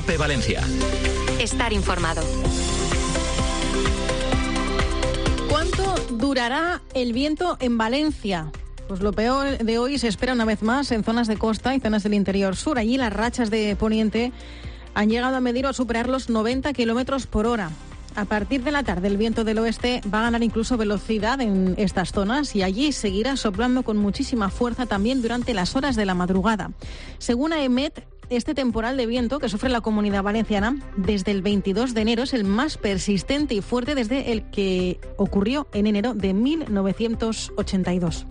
COPE Valencia. Estar informado. ¿Cuánto durará el viento en Valencia? Pues lo peor de hoy se espera una vez más en zonas de costa y zonas del interior sur. Allí las rachas de poniente han llegado a medir o a superar los 90 kilómetros por hora. A partir de la tarde, el viento del oeste va a ganar incluso velocidad en estas zonas y allí seguirá soplando con muchísima fuerza también durante las horas de la madrugada. Según AEMET, este temporal de viento que sufre la Comunidad Valenciana desde el 22 de enero es el más persistente y fuerte desde el que ocurrió en enero de 1982.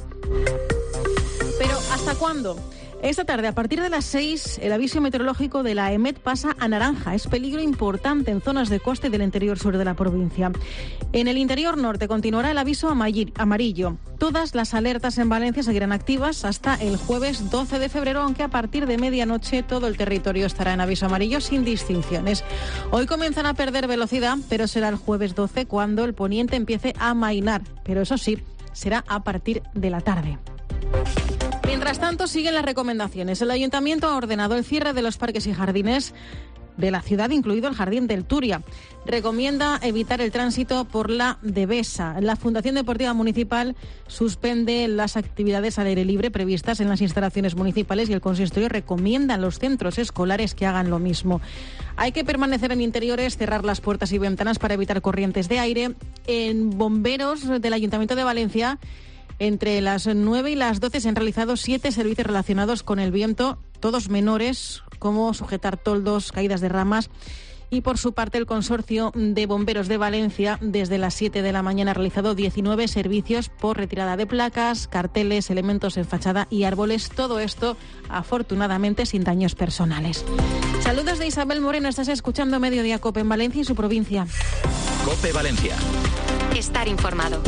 Pero ¿hasta cuándo? Esta tarde, a partir de las 6, el aviso meteorológico de la AEMET pasa a naranja. Es peligro importante en zonas de costa y del interior sur de la provincia. En el interior norte continuará el aviso amarillo. Todas las alertas en Valencia seguirán activas hasta el jueves 12 de febrero, aunque a partir de medianoche todo el territorio estará en aviso amarillo sin distinciones. Hoy comienzan a perder velocidad, pero será el jueves 12 cuando el poniente empiece a amainar. Pero eso sí, será a partir de la tarde. Mientras tanto, siguen las recomendaciones. El Ayuntamiento ha ordenado el cierre de los parques y jardines de la ciudad, incluido el Jardín del Turia. Recomienda evitar el tránsito por la Devesa. La Fundación Deportiva Municipal suspende las actividades al aire libre previstas en las instalaciones municipales y el consistorio recomienda a los centros escolares que hagan lo mismo. Hay que permanecer en interiores, cerrar las puertas y ventanas para evitar corrientes de aire. En bomberos del Ayuntamiento de Valencia, entre las 9 y las 12 se han realizado 7 servicios relacionados con el viento, todos menores, como sujetar toldos, caídas de ramas. Y por su parte, el Consorcio de Bomberos de Valencia, desde las 7 de la mañana, ha realizado 19 servicios por retirada de placas, carteles, elementos en fachada y árboles. Todo esto, afortunadamente, sin daños personales. Saludos de Isabel Moreno. Estás escuchando Mediodía COPE en Valencia y su provincia. COPE Valencia. Estar informado.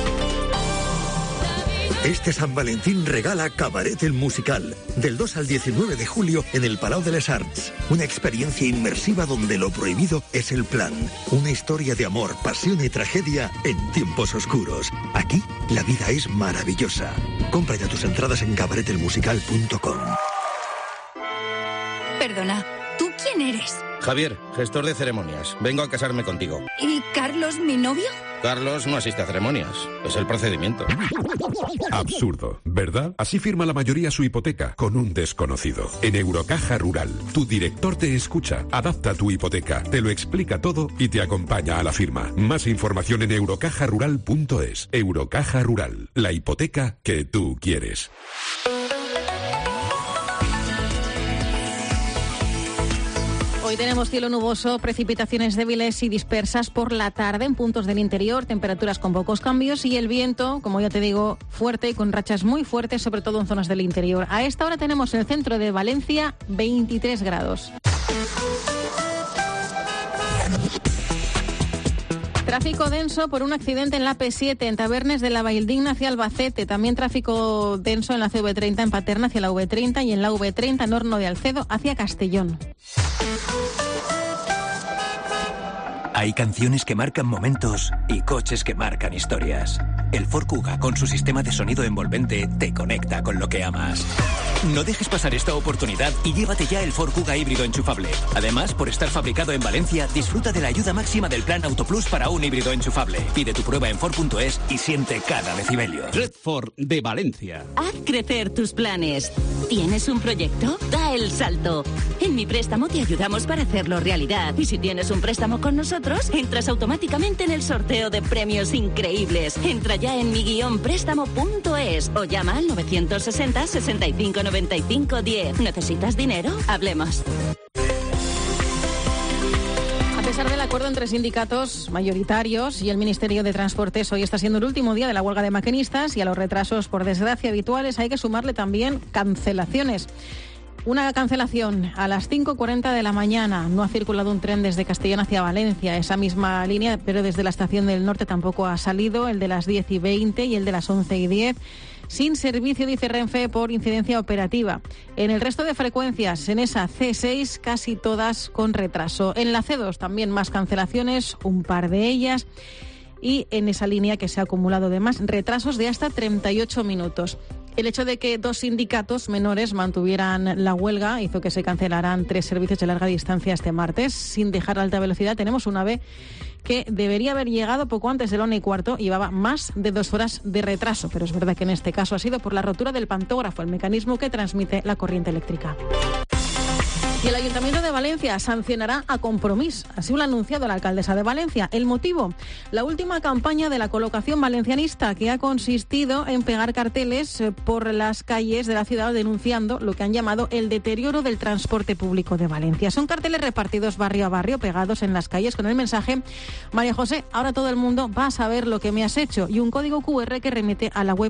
Este San Valentín regala Cabaret el Musical, del 2 al 19 de julio en el Palau de les Arts. Una experiencia inmersiva donde lo prohibido es el plan. Una historia de amor, pasión y tragedia en tiempos oscuros. Aquí la vida es maravillosa. Compra ya tus entradas en cabaretelmusical.com. Perdona, ¿tú quién eres? Javier, gestor de ceremonias. Vengo a casarme contigo. ¿Y Carlos, mi novio? Carlos no asiste a ceremonias. Es el procedimiento. Absurdo, ¿verdad? Así firma la mayoría su hipoteca, con un desconocido. En Eurocaja Rural, tu director te escucha, adapta tu hipoteca, te lo explica todo y te acompaña a la firma. Más información en eurocajarural.es. Eurocaja Rural, la hipoteca que tú quieres. Hoy tenemos cielo nuboso, precipitaciones débiles y dispersas por la tarde en puntos del interior, temperaturas con pocos cambios y el viento, como ya te digo, fuerte y con rachas muy fuertes, sobre todo en zonas del interior. A esta hora tenemos en el centro de Valencia 23 grados. Tráfico denso por un accidente en la P7 en Tabernes de la Valldigna hacia Albacete. También tráfico denso en la CV30 en Paterna hacia la V30 y en la V30 en Horno de Alcedo hacia Castellón. Hay canciones que marcan momentos y coches que marcan historias. El Ford Kuga, con su sistema de sonido envolvente, te conecta con lo que amas. No dejes pasar esta oportunidad y llévate ya el Ford Kuga híbrido enchufable. Además, por estar fabricado en Valencia, disfruta de la ayuda máxima del plan Autoplus para un híbrido enchufable. Pide tu prueba en Ford.es y siente cada decibelio. Red Ford de Valencia. Haz crecer tus planes. ¿Tienes un proyecto? Da el salto. En Mi Préstamo te ayudamos para hacerlo realidad. Y si tienes un préstamo con nosotros, entras automáticamente en el sorteo de premios increíbles. Entra ya en mi-préstamo.es o llama al 960 65 95 10. ¿Necesitas dinero? Hablemos. A pesar del acuerdo entre sindicatos mayoritarios y el Ministerio de Transportes, hoy está siendo el último día de la huelga de maquinistas y a los retrasos, por desgracia, habituales hay que sumarle también cancelaciones. Una cancelación a las 5:40 de la mañana. No ha circulado un tren desde Castellón hacia Valencia, esa misma línea, pero desde la estación del norte tampoco ha salido, el de las 10:20 y el de las 11:10. Sin servicio, dice Renfe, por incidencia operativa. En el resto de frecuencias, en esa C6, casi todas con retraso. En la C2 también más cancelaciones, un par de ellas. Y en esa línea que se ha acumulado de más retrasos de hasta 38 minutos. El hecho de que 2 sindicatos menores mantuvieran la huelga hizo que se cancelaran 3 servicios de larga distancia este martes. Sin dejar alta velocidad, tenemos un AVE que debería haber llegado poco antes de la 1:15, llevaba más de 2 horas de retraso, pero es verdad que en este caso ha sido por la rotura del pantógrafo, el mecanismo que transmite la corriente eléctrica. Y el Ayuntamiento de Valencia sancionará a Compromís. Así lo ha anunciado la alcaldesa de Valencia. El motivo, la última campaña de la colocación valencianista, que ha consistido en pegar carteles por las calles de la ciudad denunciando lo que han llamado el deterioro del transporte público de Valencia. Son carteles repartidos barrio a barrio, pegados en las calles con el mensaje: María José, ahora todo el mundo va a saber lo que me has hecho, y un código QR que remite a la web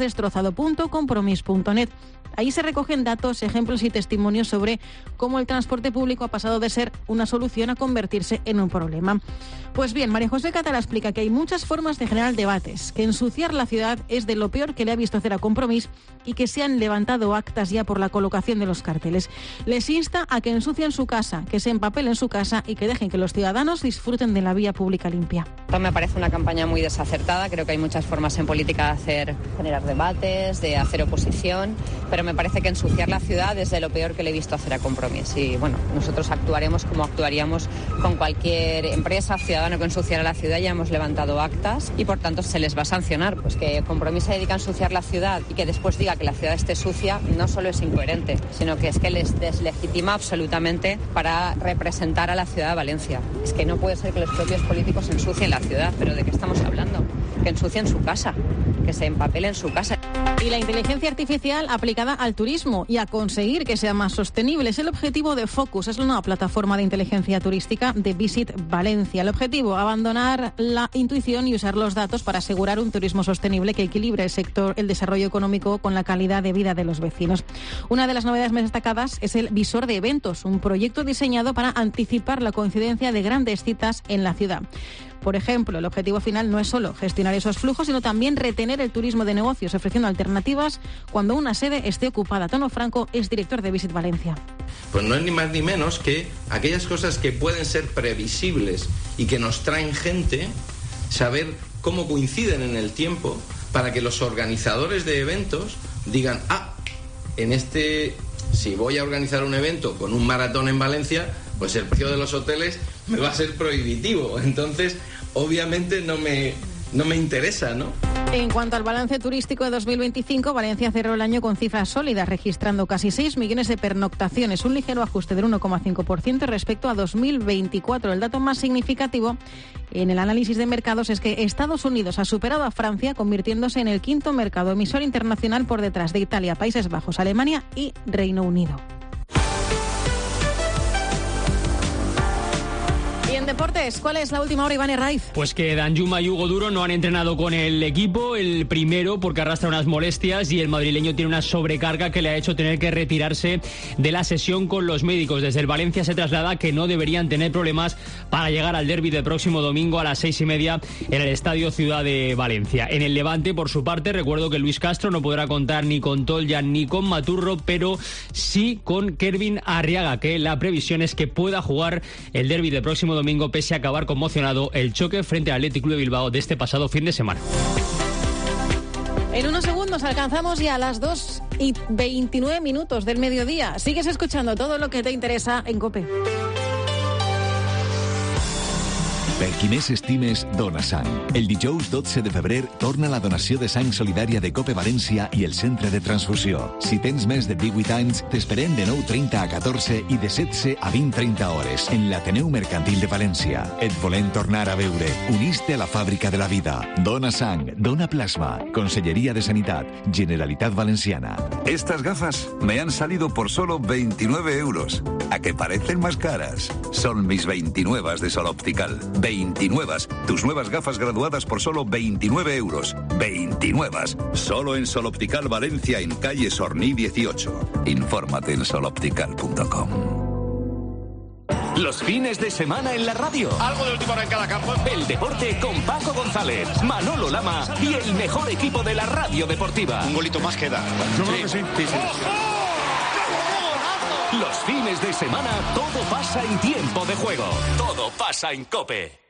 measdestrozado.compromis.net. Ahí se recogen datos, ejemplos y testimonios sobre cómo el transporte público ha pasado de ser una solución a convertirse en un problema. Pues bien, María José Catala explica que hay muchas formas de generar debates, que ensuciar la ciudad es de lo peor que le ha visto hacer a Compromís y que se han levantado actas ya por la colocación de los carteles. Les insta a que ensucien su casa, que se empapelen su casa y que dejen que los ciudadanos disfruten de la vía pública limpia. Esto me parece una campaña muy desacertada. Creo que hay muchas formas en política de generar debates, de hacer oposición, pero me parece que ensuciar la ciudad es de lo peor que le he visto hacer a Compromís. Y bueno, nosotros actuaremos como actuaríamos con cualquier empresa, ciudadano que ensuciara la ciudad. Ya hemos levantado actas y por tanto se les va a sancionar. Pues que Compromís se dedica a ensuciar la ciudad y que después diga que la ciudad esté sucia, no solo es incoherente, sino que es que les deslegitima absolutamente para representar a la ciudad de Valencia. Es que no puede ser que los propios políticos ensucien la ciudad. ¿Pero de qué estamos hablando? Que ensucien su casa, que se empapelen su casa. Y la inteligencia artificial aplicada al turismo y a conseguir que sea más sostenible es el objetivo de Focus. Es la nueva plataforma de inteligencia turística de Visit Valencia. El objetivo, abandonar la intuición y usar los datos para asegurar un turismo sostenible que equilibre el desarrollo económico con la calidad de vida de los vecinos. Una de las novedades más destacadas es el visor de eventos, un proyecto diseñado para anticipar la coincidencia de grandes citas en la ciudad. Por ejemplo, el objetivo final no es solo gestionar esos flujos, sino también retener el turismo de negocios, ofreciendo alternativas cuando una sede esté ocupada. Tono Franco es director de Visit Valencia. Pues no es ni más ni menos que aquellas cosas que pueden ser previsibles y que nos traen gente, saber cómo coinciden en el tiempo para que los organizadores de eventos digan, si voy a organizar un evento con un maratón en Valencia, pues el precio de los hoteles me va a ser prohibitivo. Entonces, obviamente no me interesa, ¿no? En cuanto al balance turístico de 2025, Valencia cerró el año con cifras sólidas, registrando casi 6 millones de pernoctaciones, un ligero ajuste del 1,5% respecto a 2024. El dato más significativo en el análisis de mercados es que Estados Unidos ha superado a Francia, convirtiéndose en el 5º mercado emisor internacional por detrás de Italia, Países Bajos, Alemania y Reino Unido. Y en deportes, ¿cuál es la última hora, Iván Herraiz? Pues que Danjuma y Hugo Duro no han entrenado con el equipo, el primero porque arrastra unas molestias y el madrileño tiene una sobrecarga que le ha hecho tener que retirarse de la sesión con los médicos. Desde el Valencia se traslada que no deberían tener problemas para llegar al derbi del próximo domingo a las 6:30 en el Estadio Ciudad de Valencia. En el Levante, por su parte, recuerdo que Luis Castro no podrá contar ni con Toljan ni con Maturro, pero sí con Kervin Arriaga, que la previsión es que pueda jugar el derbi del próximo domingo pese a acabar conmocionado el choque frente al Athletic Club de Bilbao de este pasado fin de semana. En unos segundos alcanzamos ya las 2:29 del mediodía. Sigues escuchando todo lo que te interesa en COPE. Per qui més estimes, dona sang. El dijous 12 de febrer torna la donació de sang solidària de COPE València i el Centre de Transfusió. Si tens més de 18 anys, t'esperem de 9:30 a 14 i de 16 a 20:30 hores en l'Ateneu Mercantil de València. Et volem tornar a veure. Uniste a la fàbrica de la vida. Dona sang, dona plasma. Conselleria de Sanitat, Generalitat Valenciana. Estas gafas me han salido por solo 29 euros. ¿A que parecen más caras? Son mis 29 de Sol Optical. 29. Tus nuevas gafas graduadas por solo 29 euros. 29. Solo en Sol Optical Valencia, en calle Sorní 18. Infórmate en soloptical.com. Los fines de semana en la radio. Algo de última hora en cada campo. El deporte con Paco González, Manolo Lama y el mejor equipo de la radio deportiva. Un golito más queda. Yo creo que sí. Los fines de semana todo pasa en Tiempo de Juego. Todo pasa en COPE.